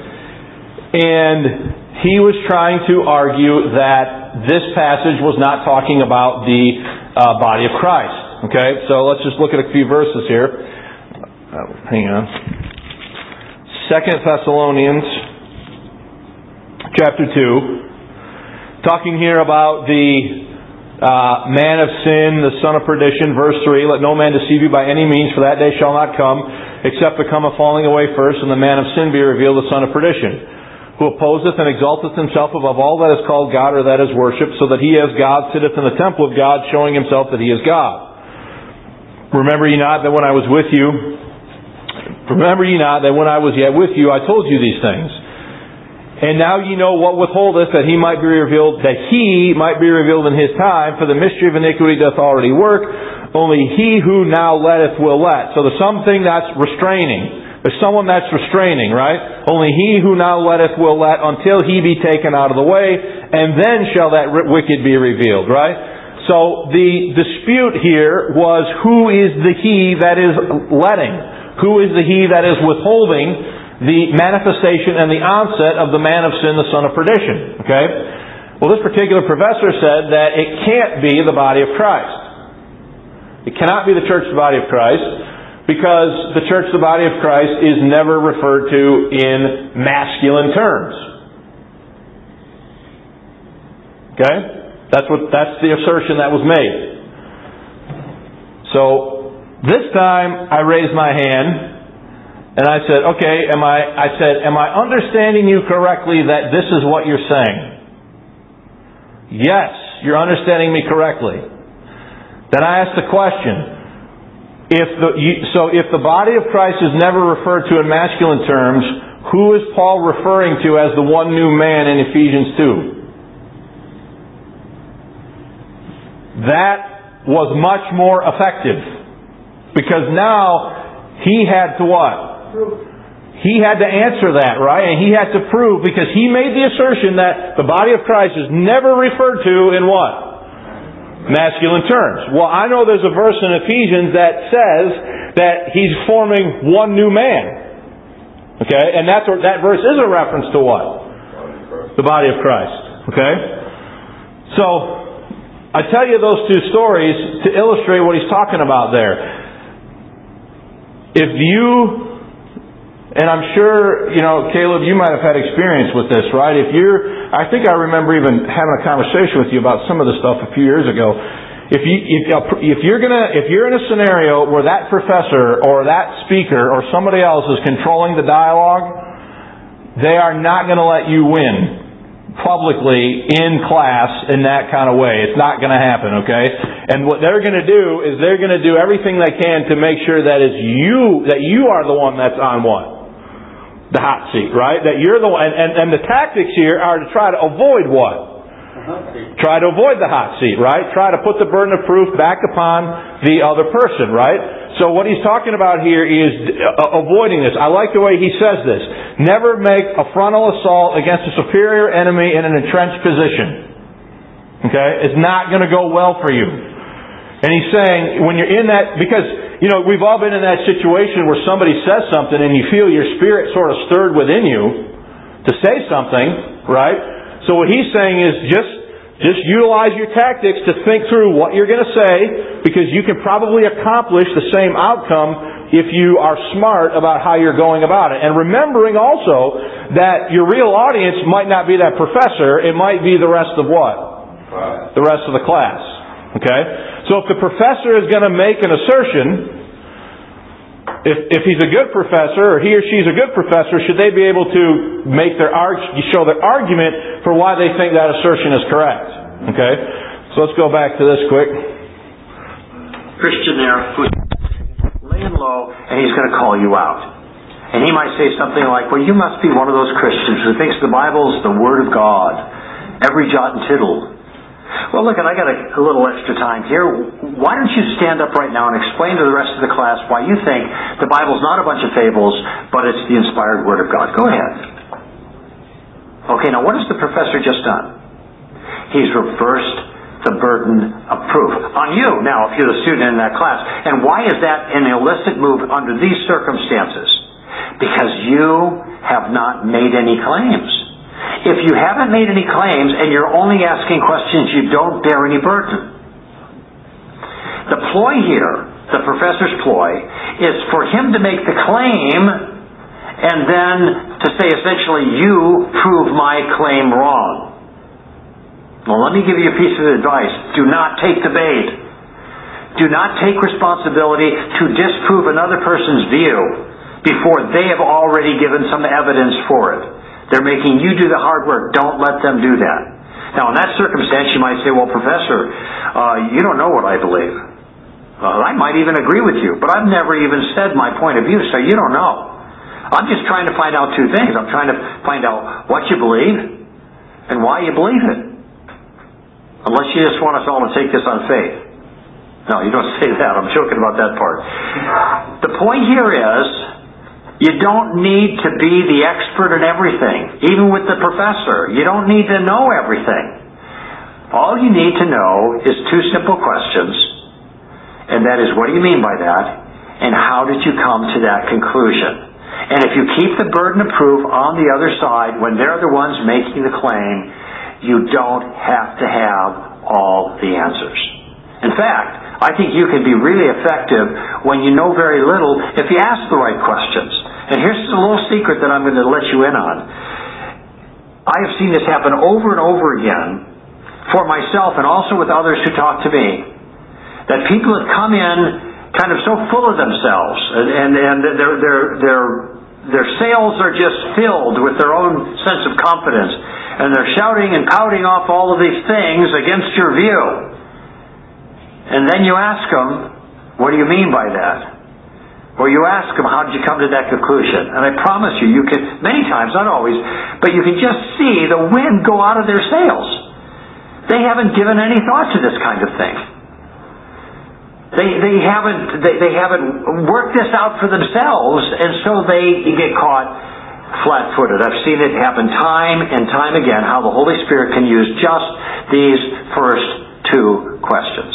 and he was trying to argue that this passage was not talking about the uh, body of Christ. Okay? So, let's just look at a few verses here. Oh, hang on. Second Thessalonians chapter two, talking here about the uh, man of sin, the son of perdition, verse three, let no man deceive you by any means, for that day shall not come, except there come a falling away first, and the man of sin be revealed, the son of perdition, who opposeth and exalteth himself above all that is called God or that is worshipped, so that he as God sitteth in the temple of God, showing himself that he is God. Remember ye not that when I was with you, remember ye not that when I was yet with you, I told you these things. And now ye know what withholdeth, that he might be revealed, that he might be revealed in his time, for the mystery of iniquity doth already work, only he who now letteth will let. So there's something that's restraining. There's someone that's restraining, right? Only he who now letteth will let until he be taken out of the way, and then shall that wicked be revealed, right? So the dispute here was who is the he that is letting? Who is the he that is withholding the manifestation and the onset of the man of sin, the son of perdition? Okay? Well, this particular professor said that it can't be the body of Christ. It cannot be the church, the body of Christ, because the church, the body of Christ, is never referred to in masculine terms. Okay? That's what, that's the assertion that was made. So, this time I raised my hand and I said, okay, am I, I said, am I understanding you correctly that this is what you're saying? Yes, you're understanding me correctly. Then I asked the question, if the, you, so if the body of Christ is never referred to in masculine terms, who is Paul referring to as the one new man in Ephesians two? that was much more effective. Because now he had to what? He had to answer that, right? And he had to prove, because he made the assertion that the body of Christ is never referred to in what? Masculine terms. Well, I know there's a verse in Ephesians that says that he's forming one new man. Okay? And that's what, that verse is a reference to what? The body of Christ. Okay? So, I tell you those two stories to illustrate what he's talking about there. If you, and I'm sure, you know, Caleb, you might have had experience with this, right? If you're, I think I remember even having a conversation with you about some of this stuff a few years ago. If you, if, if you're gonna, if you're in a scenario where that professor or that speaker or somebody else is controlling the dialogue, they are not going to let you win publicly in class in that kind of way. It's not going to happen, okay? And what they're going to do is they're going to do everything they can to make sure that it's you, that you are the one that's on what? The hot seat, right? That you're the one, and, and, and the tactics here are to try to avoid what? Try to avoid the hot seat, right? Try to put the burden of proof back upon the other person, right? So what he's talking about here is avoiding this. I like the way he says this. Never make a frontal assault against a superior enemy in an entrenched position. Okay? It's not going to go well for you. And he's saying, when you're in that, because, you know, we've all been in that situation where somebody says something and you feel your spirit sort of stirred within you to say something, right? So what he's saying is just just utilize your tactics to think through what you're going to say, because you can probably accomplish the same outcome if you are smart about how you're going about it. And remembering also that your real audience might not be that professor, it might be the rest of what? Right. The rest of the class. Okay? So if the professor is going to make an assertion, If, if he's a good professor, or he or she's a good professor, should they be able to make their arg- show their argument for why they think that assertion is correct? Okay? So let's go back to this quick. Christian there, who's laying low, and he's going to call you out. And he might say something like, well, you must be one of those Christians who thinks the Bible is the Word of God, every jot and tittle. Well, look, and I got a, a little extra time here. Why don't you stand up right now and explain to the rest of the class why you think the Bible's not a bunch of fables, but it's the inspired Word of God. Go ahead. Okay, now what has the professor just done? He's reversed the burden of proof on you, now, if you're the student in that class. And why is that an illicit move under these circumstances? Because you have not made any claims. If you haven't made any claims and you're only asking questions, you don't bear any burden. The ploy here, the professor's ploy, is for him to make the claim and then to say essentially, you prove my claim wrong. Well, let me give you a piece of advice. Do not take the bait. Do not take responsibility to disprove another person's view before they have already given some evidence for it. They're making you do the hard work. Don't let them do that. Now, in that circumstance, you might say, well, Professor, uh, you don't know what I believe. Uh, I might even agree with you, but I've never even said my point of view, so you don't know. I'm just trying to find out two things. I'm trying to find out what you believe and why you believe it. Unless you just want us all to take this on faith. No, you don't say that. I'm joking about that part. The point here is, you don't need to be the expert in everything, even with the professor. You don't need to know everything. All you need to know is two simple questions, and that is, what do you mean by that? And how did you come to that conclusion? And if you keep the burden of proof on the other side, when they're the ones making the claim, you don't have to have all the answers. In fact, I think you can be really effective when you know very little if you ask the right questions. And here's a little secret that I'm going to let you in on. I have seen this happen over and over again for myself and also with others who talk to me. That people have come in kind of so full of themselves, and, and, and their, their, their, their sails are just filled with their own sense of confidence. And they're shouting and pouting off all of these things against your view. And then you ask them, what do you mean by that? Or you ask them, how did you come to that conclusion? And I promise you, you can, many times, not always, but you can just see the wind go out of their sails. They haven't given any thought to this kind of thing. They they haven't they, they haven't worked this out for themselves, and so they get caught flat-footed. I've seen it happen time and time again, how the Holy Spirit can use just these first two questions.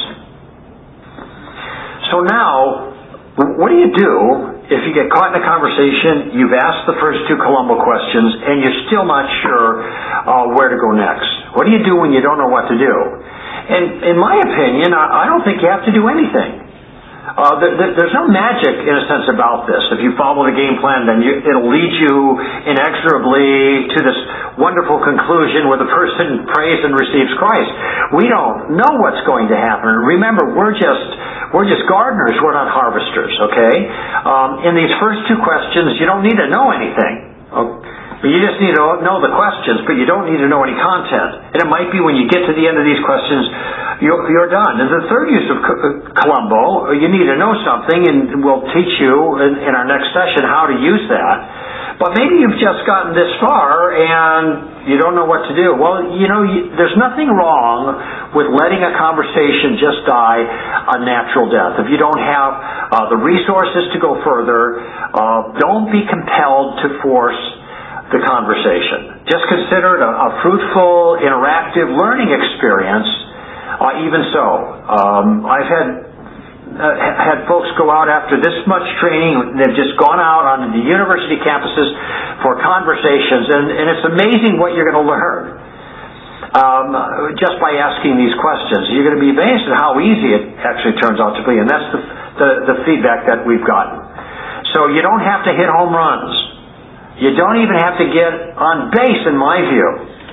So now, what do you do if you get caught in a conversation, you've asked the first two Columbo questions, and you're still not sure uh, where to go next? What do you do when you don't know what to do? And in my opinion, I don't think you have to do anything. Uh, there, there's no magic, in a sense, about this. If you follow the game plan, then you, it'll lead you inexorably to this wonderful conclusion where the person prays and receives Christ. We don't know what's going to happen. Remember, we're just we're just gardeners. We're not harvesters. Okay? Um, in these first two questions, you don't need to know anything. Okay? You just need to know the questions, but you don't need to know any content. And it might be when you get to the end of these questions, you're, you're done. And the third use of Columbo, you need to know something, and we'll teach you in, in our next session how to use that. But maybe you've just gotten this far and you don't know what to do. Well, you know, you, there's nothing wrong with letting a conversation just die a natural death. If you don't have uh, the resources to go further, uh, don't be compelled to force the conversation. Just consider it a, a fruitful, interactive learning experience. Uh, even so, um, I've had uh, had folks go out after this much training. They've just gone out on the university campuses for conversations, and, and it's amazing what you're going to learn um, just by asking these questions. You're going to be amazed at how easy it actually turns out to be, and that's the, the, the feedback that we've gotten. So you don't have to hit home runs. You don't even have to get on base, in my view.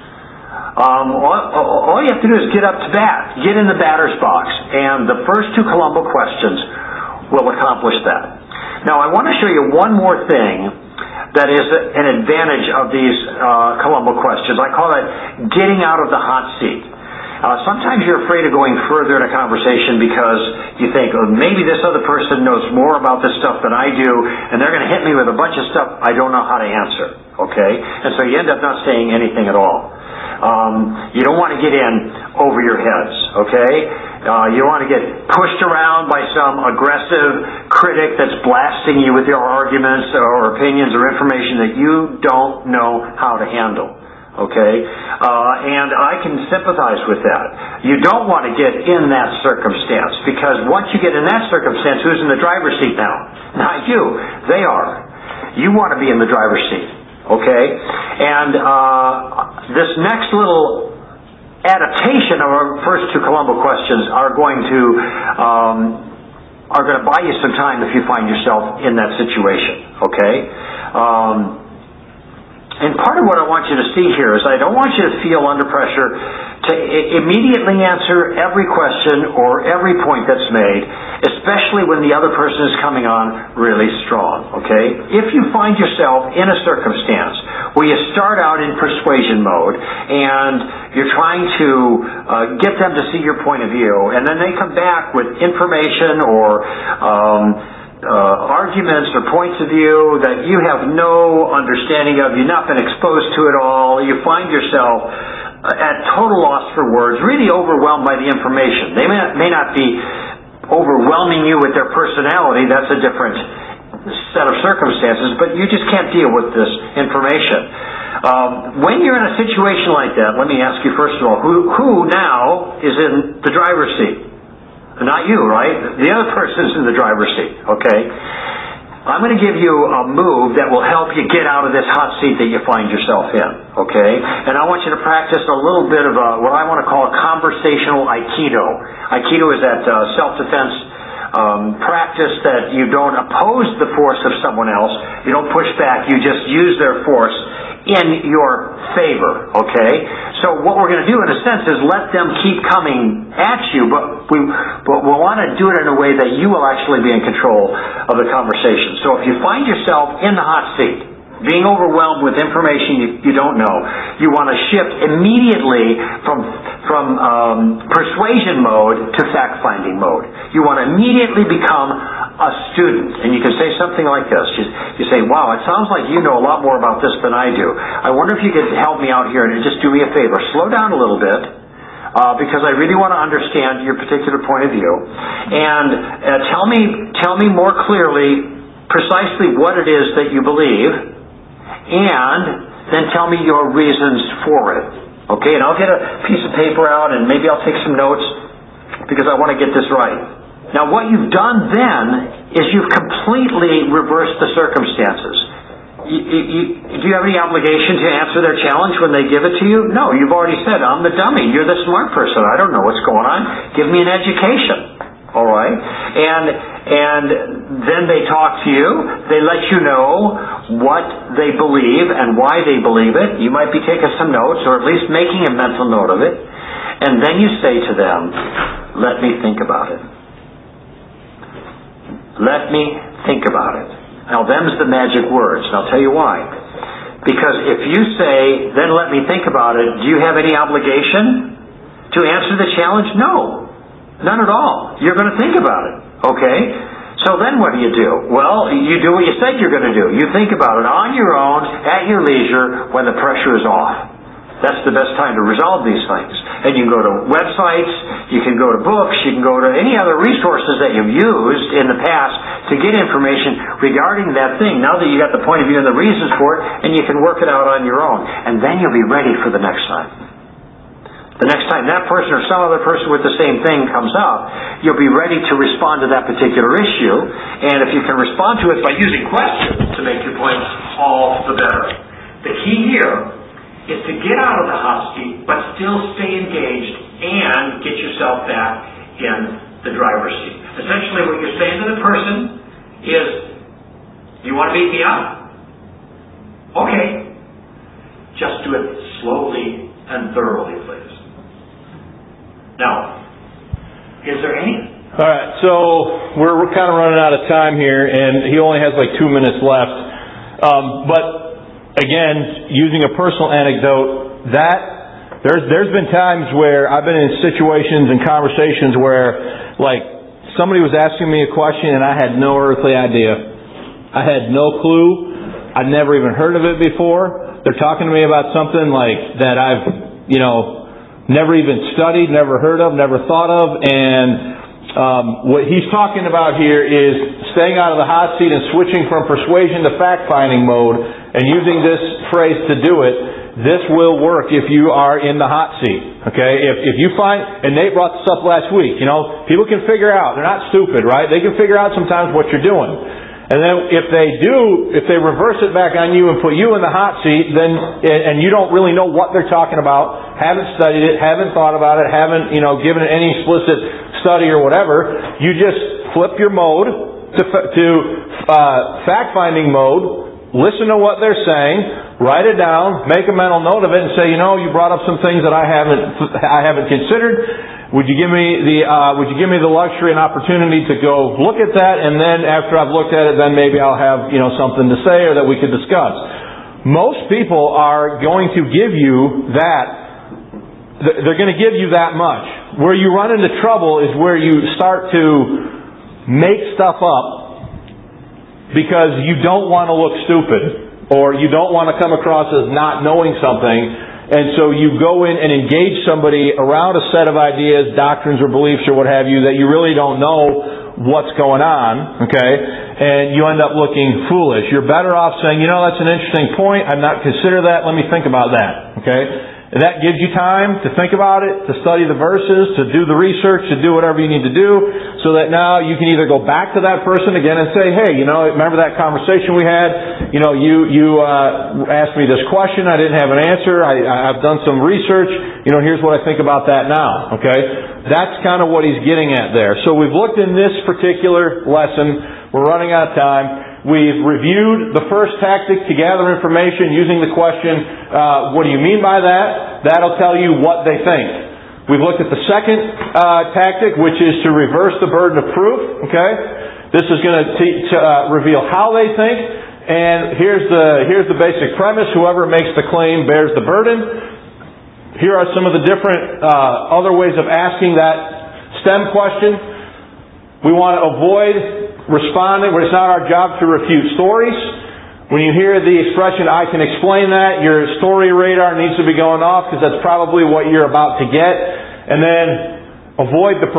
Um, all, all you have to do is get up to bat, get in the batter's box, and the first two Columbo questions will accomplish that. Now, I want to show you one more thing that is an advantage of these uh, Columbo questions. I call it getting out of the hot seat. Uh, sometimes you're afraid of going further in a conversation because you think, oh, maybe this other person knows more about this stuff than I do, and they're going to hit me with a bunch of stuff I don't know how to answer. Okay? And so you end up not saying anything at all. Um, you don't want to get in over your heads. Okay? Uh, you don't want to get pushed around by some aggressive critic that's blasting you with their arguments or opinions or information that you don't know how to handle. Okay? Uh, and I can sympathize with that. You don't want to get in that circumstance, because once you get in that circumstance, who's in the driver's seat now? Not you. They are. You want to be in the driver's seat. Okay? And uh, this next little adaptation of our first two Columbo questions are going to um, are going to buy you some time if you find yourself in that situation. Okay? Um, And part of what I want you to see here is I don't want you to feel under pressure to I- immediately answer every question or every point that's made, especially when the other person is coming on really strong, okay? If you find yourself in a circumstance where you start out in persuasion mode and you're trying to uh, get them to see your point of view, and then they come back with information or um, Uh, arguments or points of view that you have no understanding of, you've not been exposed to it all, you find yourself at total loss for words, really overwhelmed by the information. They may not, may not be overwhelming you with their personality, that's a different set of circumstances, but you just can't deal with this information. Um, when you're in a situation like that, let me ask you first of all, who, who now is in the driver's seat? Not you, right? The other person's in the driver's seat, okay? I'm going to give you a move that will help you get out of this hot seat that you find yourself in, okay? And I want you to practice a little bit of a, what I want to call a conversational Aikido. Aikido is that uh, self-defense um, practice that you don't oppose the force of someone else, you don't push back, you just use their force in your favor, okay? So what we're going to do, in a sense, is let them keep coming at you, but we but we'll want to do it in a way that you will actually be in control of the conversation. So if you find yourself in the hot seat, being overwhelmed with information you, you don't know, you want to shift immediately from from um, persuasion mode to fact-finding mode. You want to immediately become a student. And you can say something like this. You, you say, wow, it sounds like you know a lot more about this than I do. I wonder if you could help me out here and just do me a favor. Slow down a little bit. uh, because I really want to understand your particular point of view. And uh, tell me, tell me more clearly precisely what it is that you believe, and then tell me your reasons for it. Okay, and I'll get a piece of paper out and maybe I'll take some notes because I want to get this right. Now what you've done then is you've completely reversed the circumstances. You, you, do you have any obligation to answer their challenge when they give it to you? No, you've already said, I'm the dummy, you're the smart person, I don't know what's going on, give me an education. All right? And and then they talk to you, they let you know what they believe and why they believe it. You might be taking some notes or at least making a mental note of it. And then you say to them, let me think about it. Let me think about it. Now, them's the magic words, and I'll tell you why. Because if you say, then let me think about it, do you have any obligation to answer the challenge? No. None at all. You're going to think about it. Okay? So then what do you do? Well, you do what you said you're going to do. You think about it on your own, at your leisure, when the pressure is off. That's the best time to resolve these things. And you can go to websites, you can go to books, you can go to any other resources that you've used in the past to get information regarding that thing. Now that you got the point of view and the reasons for it, and you can work it out on your own. And then you'll be ready for the next time. The next time that person or some other person with the same thing comes up, you'll be ready to respond to that particular issue. And if you can respond to it by using questions to make your point, all the better. The key here is to get out of the hot seat, but still stay engaged and get yourself back in the driver's seat. Essentially what you're saying to the person is, you want to beat me up? Okay. Just do it slowly and thoroughly, please. Now, is there any? All right, so we're, we're kind of running out of time here, and he only has like two minutes left. Um, but again, using a personal anecdote, that there's there's been times where I've been in situations and conversations where, like, somebody was asking me a question and I had no earthly idea. I had no clue. I'd never even heard of it before. They're talking to me about something like that I've, you know, never even studied, never heard of, never thought of, and um, what he's talking about here is staying out of the hot seat and switching from persuasion to fact-finding mode and using this phrase to do it. This will work if you are in the hot seat. Okay? If, if you find, and Nate brought this up last week, you know, people can figure out, they're not stupid, right? They can figure out sometimes what you're doing. And then if they do, if they reverse it back on you and put you in the hot seat, then, and you don't really know what they're talking about, haven't studied it, haven't thought about it, haven't, you know, given it any explicit study or whatever, you just flip your mode to, to uh, fact-finding mode, listen to what they're saying, write it down, make a mental note of it, and say, you know, you brought up some things that I haven't, I haven't considered. Would you give me the uh, Would you give me the luxury and opportunity to go look at that, and then after I've looked at it, then maybe I'll have, you know, something to say or that we could discuss. Most people are going to give you that. They're going to give you that much. Where you run into trouble is where you start to make stuff up because you don't want to look stupid or you don't want to come across as not knowing something. And so you go in and engage somebody around a set of ideas, doctrines or beliefs or what have you that you really don't know what's going on, okay? And you end up looking foolish. You're better off saying, you know, that's an interesting point. I've not considered that. Let me think about that, okay? And that gives you time to think about it, to study the verses, to do the research, to do whatever you need to do, so that now you can either go back to that person again and say, hey, you know, remember that conversation we had? You know, you you uh, asked me this question. I didn't have an answer. I, I've done some research. You know, here's what I think about that now. Okay? That's kind of what he's getting at there. So we've looked in this particular lesson. We're running out of time. We've reviewed the first tactic to gather information using the question, uh, what do you mean by that? That'll tell you what they think. We've looked at the second uh, tactic, which is to reverse the burden of proof. Okay, this is going to te- to, uh, reveal how they think. And here's the here's the basic premise: whoever makes the claim bears the burden. Here are some of the different uh, other ways of asking that STEM question. We want to avoid responding where it's not our job to refute stories. When you hear the expression, I can explain that, your story radar needs to be going off because that's probably what you're about to get. And then avoid the